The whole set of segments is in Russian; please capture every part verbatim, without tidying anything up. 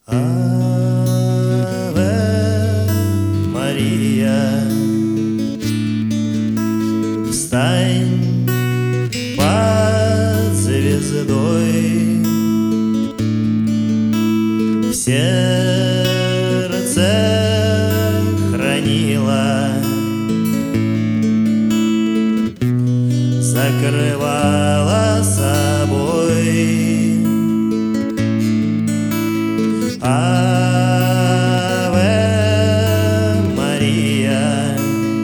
Аве Мария, встань под звездой, в сердце хранила, закрывала собой. Аве Мария,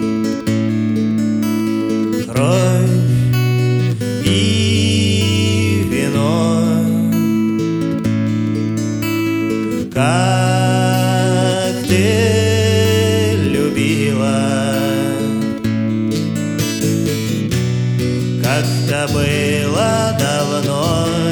кровь и вино, как ты любила, как-то было давно.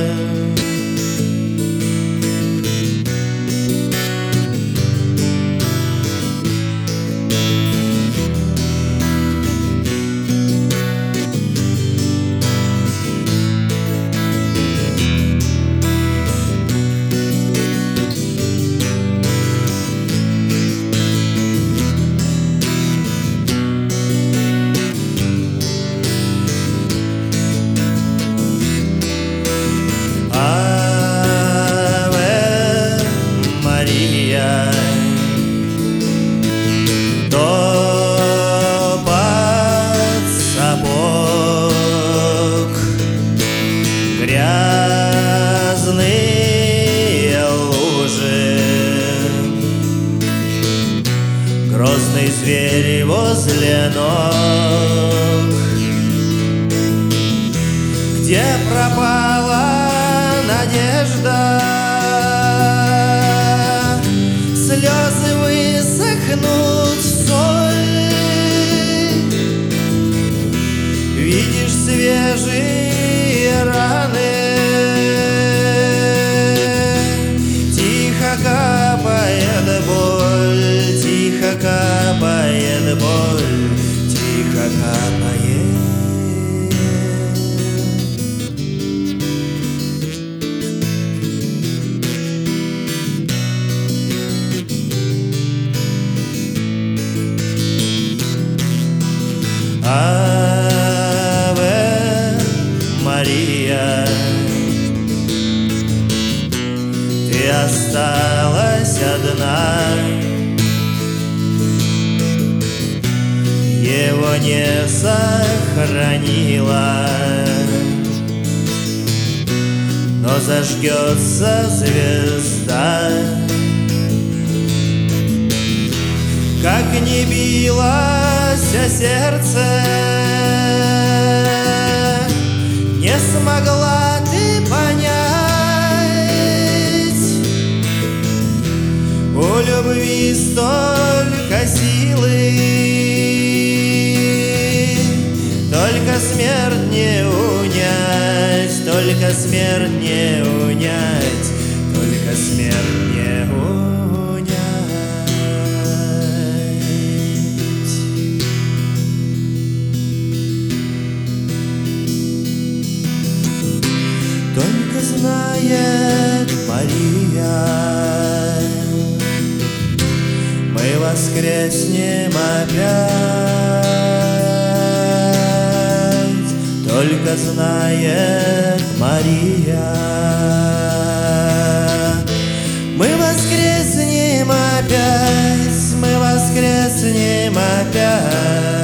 Грязные лужи, грозный зверь возле ног. Где пропала надежда? Слезы высохнут в соль. Видишь свежие раны, тихо капает боль, тихо капает боль, тихо капает. Аве Мария, ты осталась одна, его не сохранила, но зажгется звезда. Как не билось сердце, не смогла ты понять, у любви столько силы, только смерть не унять, только смерть не унять, только смерть не унять. Только знает Мария, мы воскреснем опять. Только знает Мария, мы воскреснем опять, мы воскреснем опять.